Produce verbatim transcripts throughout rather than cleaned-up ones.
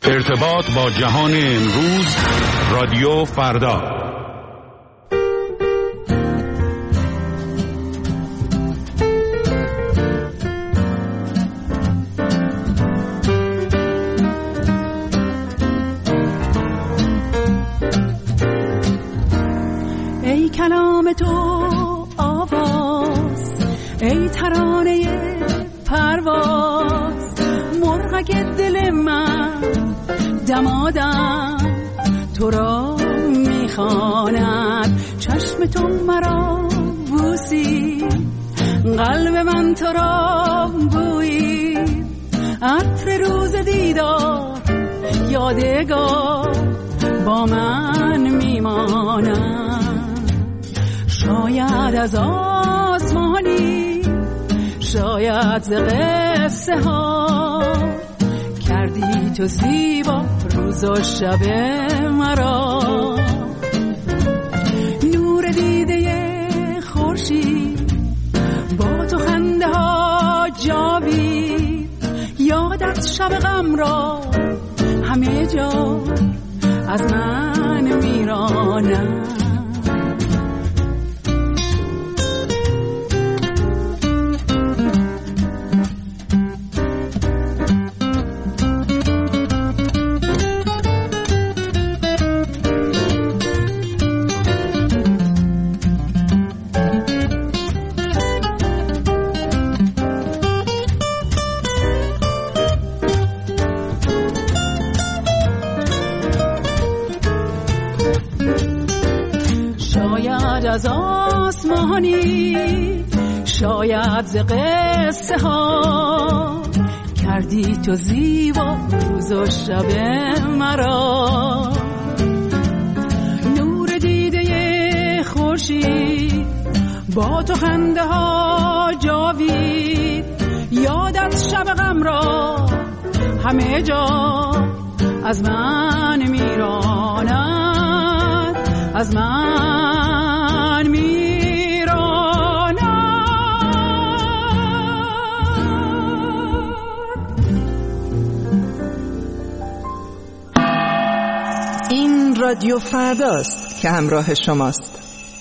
ارتباط با جهان امروز، رادیو فردا. ای کلام تو آواز، ای ترانه پرواز، مرغک دل من دمادم تو را میخواند. چشم تو مرا بوسید، قلب من تو را بویید. عطر روز دیدار یادگار با من میماند. شاید از آسمانی، شاید ز قصه ها، کردی تو زیبا روز و شب مرا. نور دیده خورشید با تو خنده ها جاوید. یادت شب غم را همه جا از من میراند. از آسمانی، شاید ز قصه ها، کردی تو زیبا روز و شب مرا. نور دیده خورشید با تو خنده ها جاوید. یادت شب غم را همه جا از من میراند، از من میراند. این رادیو فرداست که همراه شماست.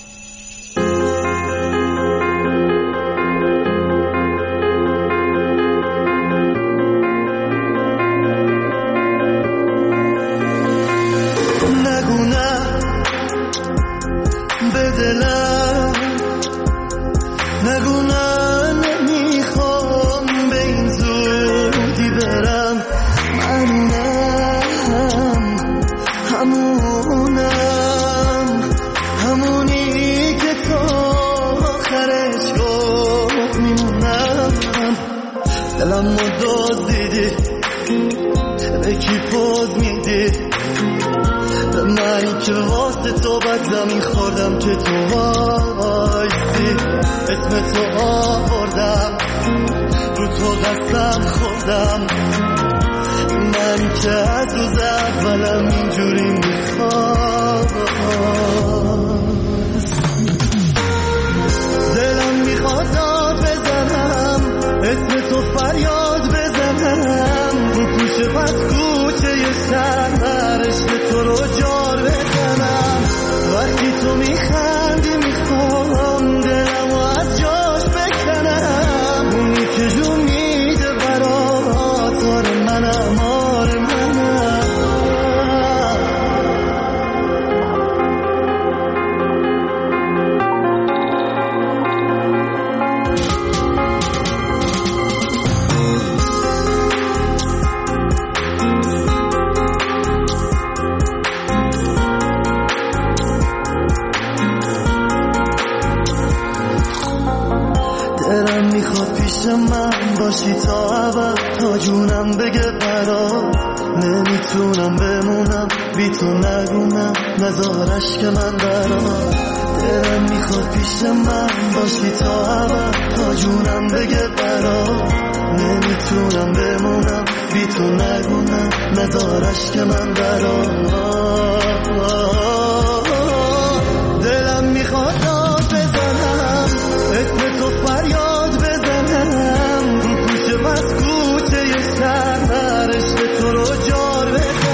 دلم میخواد داد بزنم، اسم تو فریاد بزنم، رو کوچه بس کوچه سر عشق تو رو جار بزنم.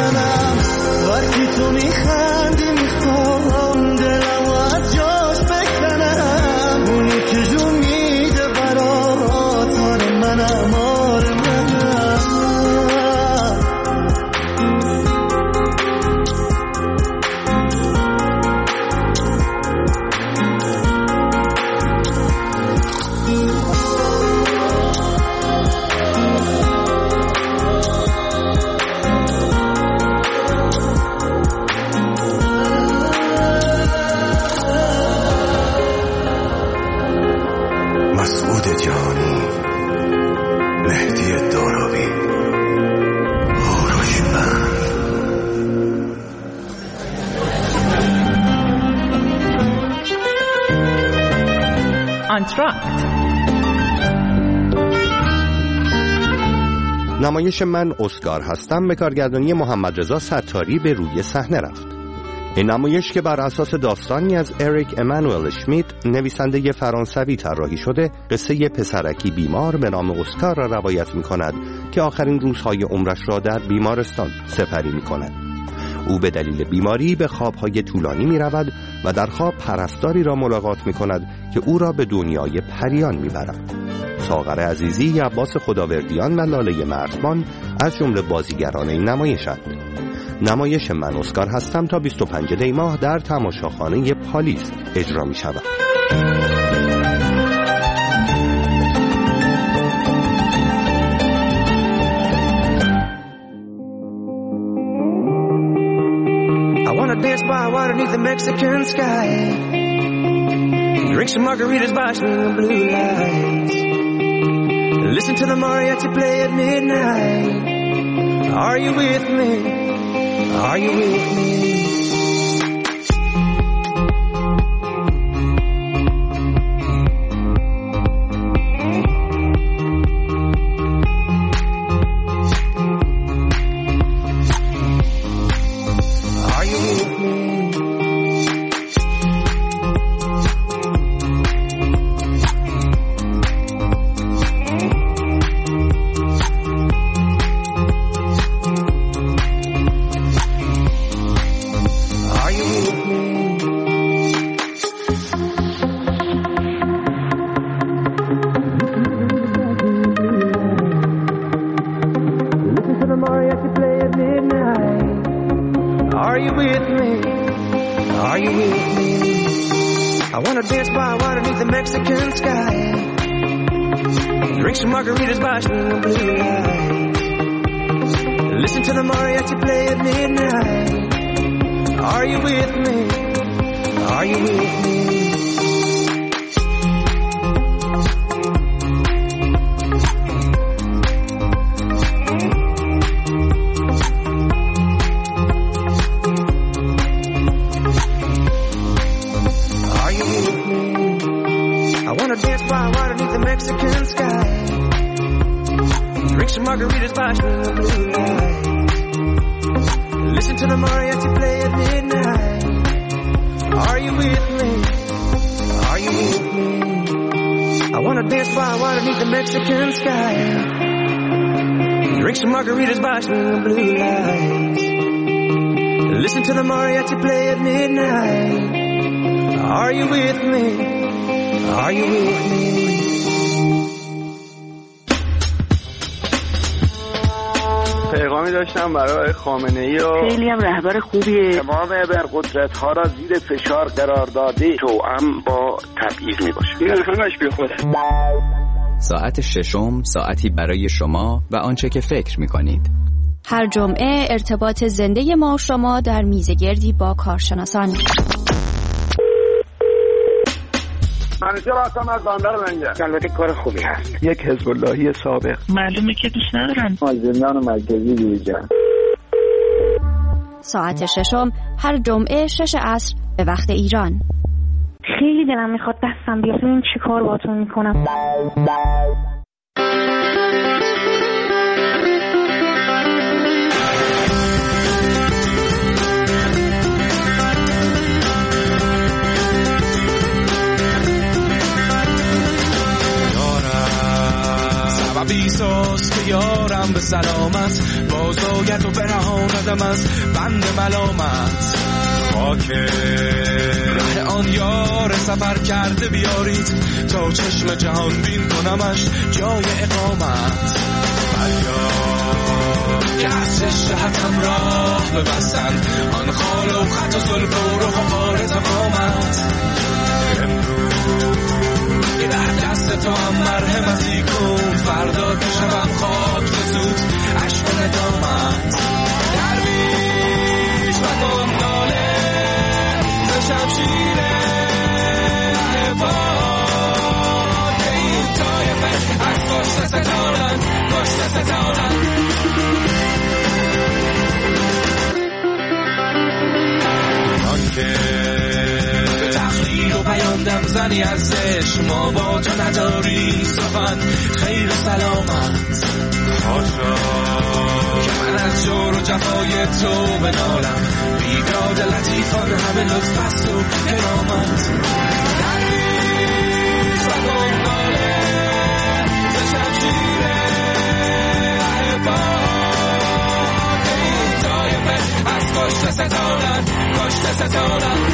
آنتراکت. نمایش من اسکار هستم به کارگردانی محمد رضا ستاری به روی صحنه رفت. این نمایش که بر اساس داستانی از اریک امانوئل اشمیت نویسنده فرانسوی طراحی شده، قصه پسرکی بیمار به نام اسکار را روایت می کند که آخرین روزهای عمرش را در بیمارستان سپری می کند. او به دلیل بیماری به خوابهای طولانی می رود و در خواب پرستاری را ملاقات می کند که او را به دنیای پریان می برد. ساغر عزیزی، عباس خداوردیان و لاله مردمان از جمله بازیگران این نمایشند. نمایش من اسکار هستم تا بیست و پنجم دی ماه در تماشاخانه پالیس اجرا می شود. I wanna dance by water beneath the Mexican sky. Drink some margaritas by swinging blue lights. Listen to the mariachi play at midnight. Are you with me? Are you with me? پیغامی داشتم برای خامنه‌ای و خیلی هم رهبر خوبیه. تمام ابرقدرت ها را زیر فشار قرار داده توأم با تبعیض میباشه. این همش بی خوده. ساعت ششم، ساعتی برای شما و آنچه که فکر میکنید. هر جمعه ارتباط زنده ما و شما در میزگردی با کارشناسان. منیجر هستم از بندر لنگر. البته کار خوبی هست. یک حزب اللهی سابق. معلومه که دوست ندارن. از زندان مرکزی دیجا. ساعت ششم هر جمعه شش عصر به وقت ایران. خیلی دلم میخواد دستم بیاد ببینم چی کار باهاتون میکنم. بیساز که یارم به سلامت بازاید و برهاندم از بند ملامت. خاک ره آن یار سفر کرده بیارید تا چشم جهان بین کنمش جای اقامت. فریاد که از شهتم راه ببستن آن خال و خط و زلف و رخ و خال تقامت. که در دست تو هم مرحمتی کن فردا که شبم خاک بزود عشق و ندامت. درویش و گمناله به شمشیر عباد این طایفه از کشت ستانن کشت ستانن. آن که به تخلیل و پیاندم زد سخنی ازش ما با تو نداری سخن خیر سلامت حاشا که من از جور و جفای تو بنالم بیداد لطیفان همه لطف است و کرامت درویش و دنباله به شمشیر احبا این طایفه از کشت ستانت کشت ستانت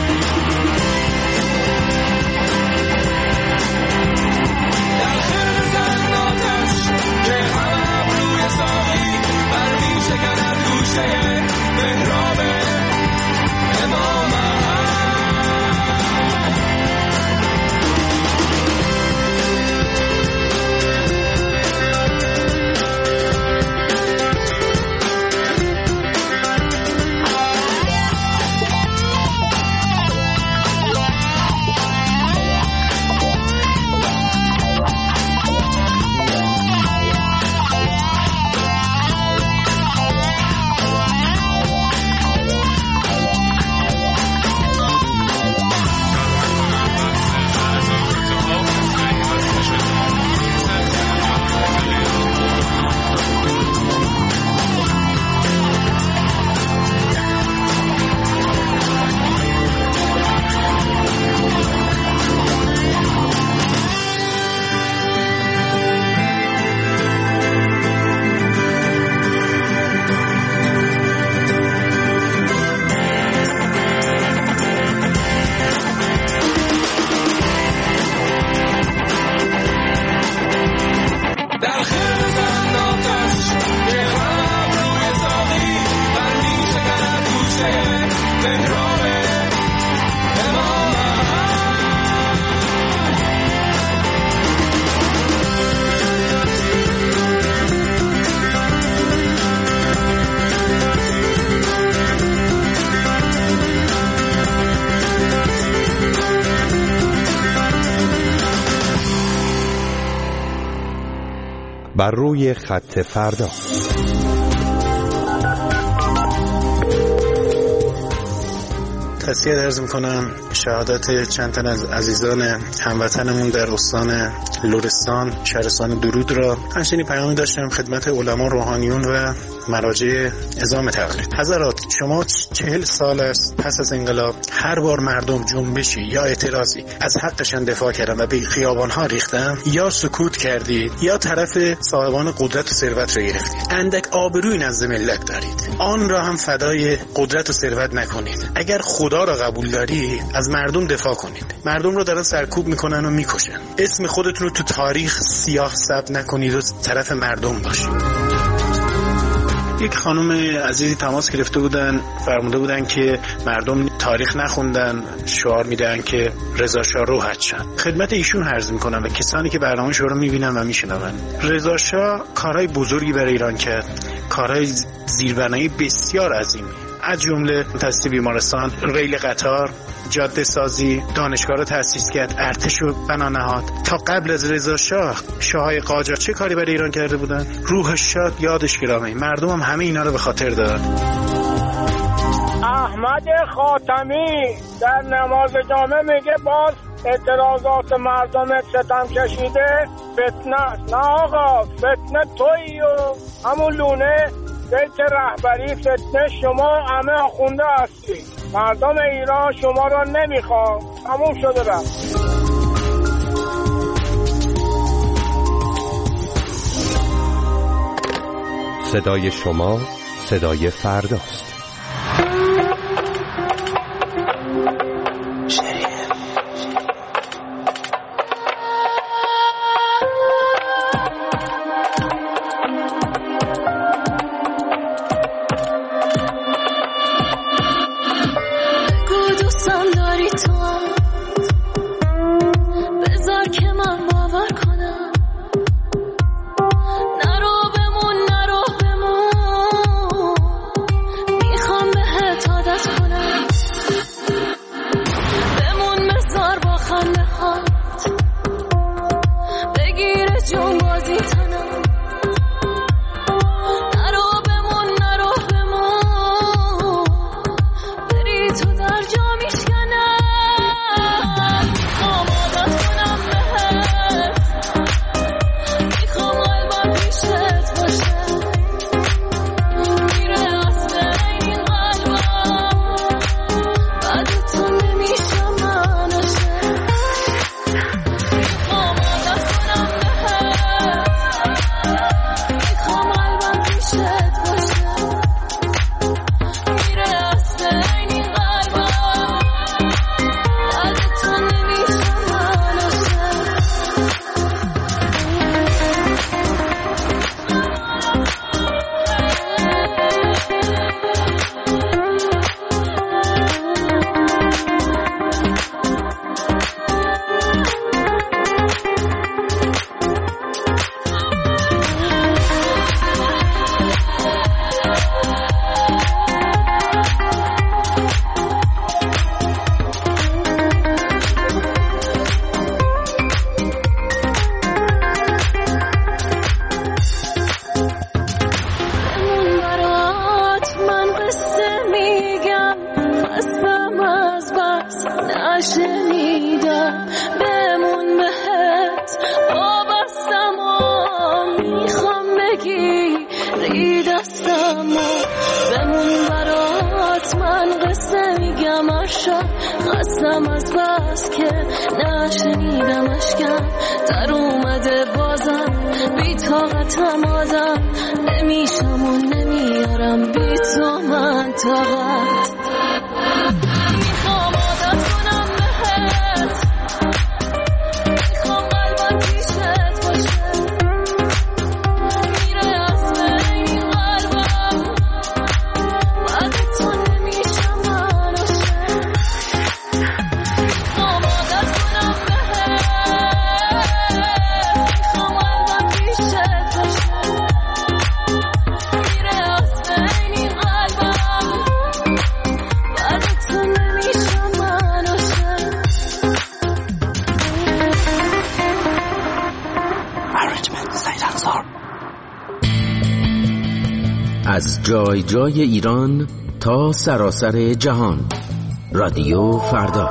در خیر زن آتش که همه روی ساقی بر می شکند گوشه محراب امامت بر روی خط فردا. تسلیت عرض میکنم شهادت چند تن از عزیزان هموطنمون در استان لرستان شهرستان درود را. همچنین پیامی داشتم خدمت علما روحانیون و مراجع عظام تقلید. حضرات، شما چهل سال است پس از انقلاب هر بار مردم جنبشی یا اعتراضی از حقشان دفاع کردن و به خیابانها ریختن، یا سکوت کردید یا طرف صاحبان قدرت و ثروت را گرفتید. اندک آبروی نزد ملت دارید، آن را هم فدای قدرت و ثروت نکنید. اگر خدا را قبول دارید از مردم دفاع کنید. مردم رو دارن سرکوب میکنن و میکشن. اسم خودتون رو تو تاریخ سیاه ثبت نکنید و طرف مردم باشید. یک خانم عزیزی تماس گرفته بودن، فرموده بودن که مردم تاریخ نخوندن، شعار میدن که رضا شاه روحت شد. خدمت ایشون عرض میکنم و کسانی که برنامه شما رو میبینن و میشنون، رضا شاه کارهای بزرگی برای ایران کرد، کارهای زیربنایی بسیار عظیمی، از جمله تأسیس بیمارستان، ریل قطار، جاده سازی، دانشگاه رو تأسیس کرد، ارتش رو بنا نهاد. تا قبل از رضا شاه شاههای قاجار چه کاری برای ایران کرده بودن؟ روحش شاد، یادش گرامی. مردم هم همه اینا رو به خاطر دارن. احمد خاتمی در نماز جامعه میگه باز اعتراضات مردم ستم کشیده فتنه. نه آقا، فتنه تویی و همون لونه بیت رهبری فتنه شما همه آخونده هستی. مردم ایران شما را نمیخوام، تموم شده رفت. صدای شما صدای فرداست. نرو بمون نرو بمون نشنیدم بمون بهت وابستم و میخوام بگی ری دستم و بمون برات من قصه میگم اشا خستم از بس که نشنیدم اشکم در اومده بازم بی طاقتم آدم نمیشم و نمیارم بی تو من طاقت میخوام عادت کنم بهت میخوام قلبم پیشت باشه میره از بین قلبم بعد تو نمیشم من عاشق میخوام عادت کنم بهت میخوام قلبم پیشت باشه میره از بین قلبم بعد تو نمیشم من عاشق از جای جای ایران تا سراسر جهان، رادیو فردا.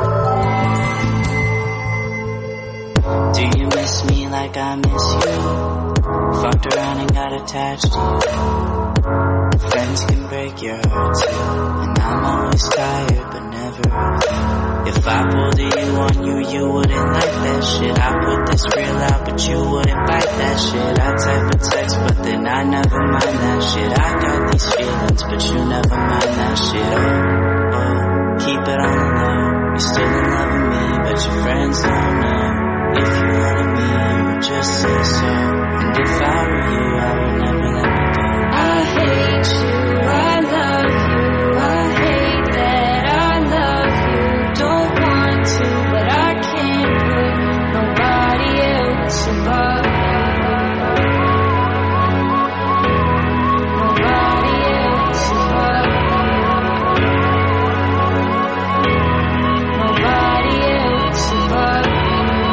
Do you miss me like I miss you? Fucked around and got attached to you. Friends can break your heart too. And I'm always tired but never of you. If I pulled a you on you, you wouldn't like that shit. I put this real out but you wouldn't like that shit. I type a text but then I never mind that shit. I got these feelings but you never mind that shit. Oh, oh, keep it on the low. You're still in love with me but your friends don't know. If you wanted me, you would just say so. And if I were you, I would never let me go. I hate you, I love you, I hate that I love you. Don't want to, but I can't put nobody else above you. Nobody else above you. Nobody else above you.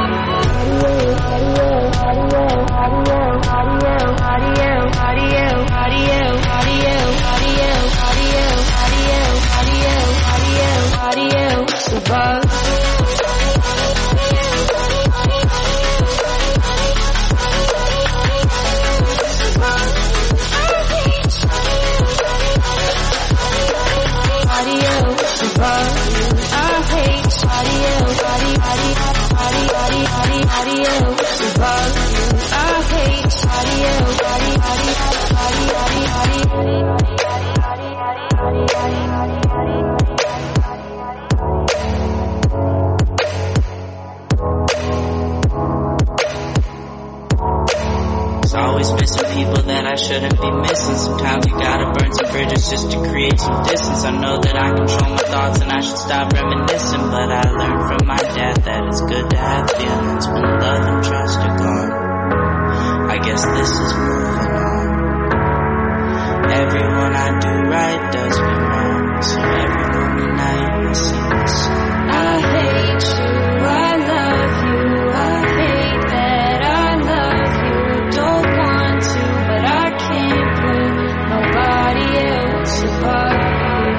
Always missing people that I shouldn't be missing. Sometimes you gotta burn some bridges just to create some distance. I know that I control my thoughts and I should stop reminiscing, but I learned from my dad that it's good to have feelings when love and trust are gone. I guess this is moving on. Everyone I do right does me wrong, so every lonely night I sing this song. I hate you, I love you, I hate that I love you. Don't want to, but I can't put nobody else above you.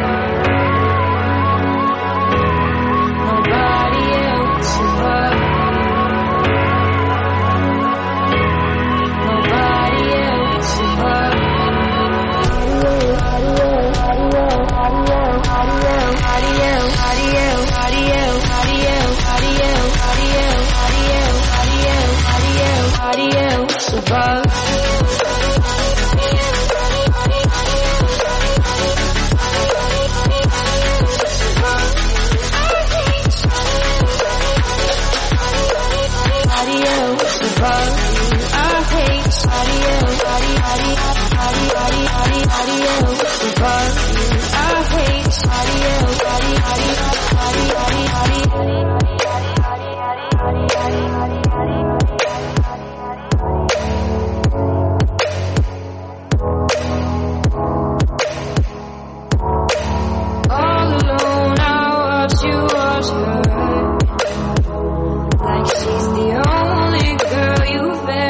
Nobody else above you. Nobody else above you.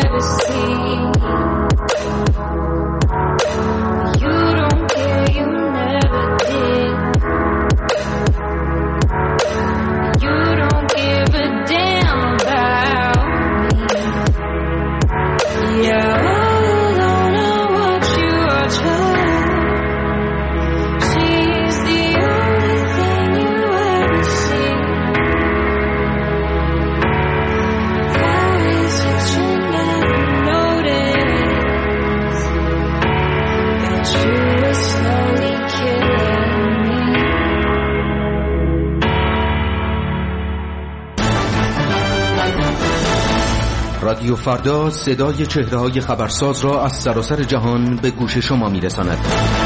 You don't care, you رادیو فردا صدای چهره‌های خبرساز را از سراسر جهان به گوش شما می‌رساند.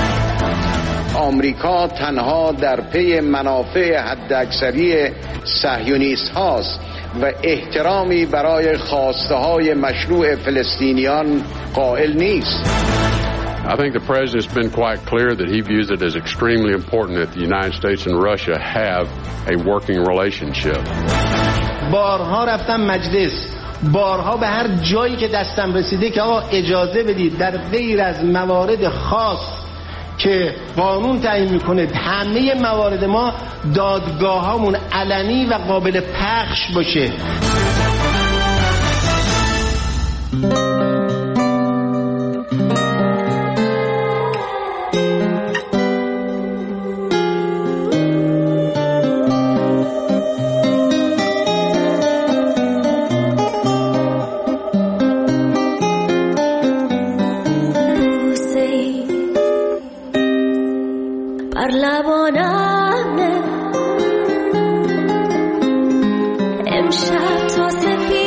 آمریکا تنها در پی منافع حداکثری صهیونیست هاست و احترامی برای خواسته های مشروع فلسطینیان قائل نیست. I think the president's been quite clear that he views it as extremely important that the United States and Russia have a working relationship. بارها رفتم مجلس، بارها به هر جایی که دستم رسیده که آقا اجازه بدید در غیر از موارد خاص که قانون تعیین میکنه همه موارد ما دادگاهامون علنی و قابل پخش باشه. امشب تا سپید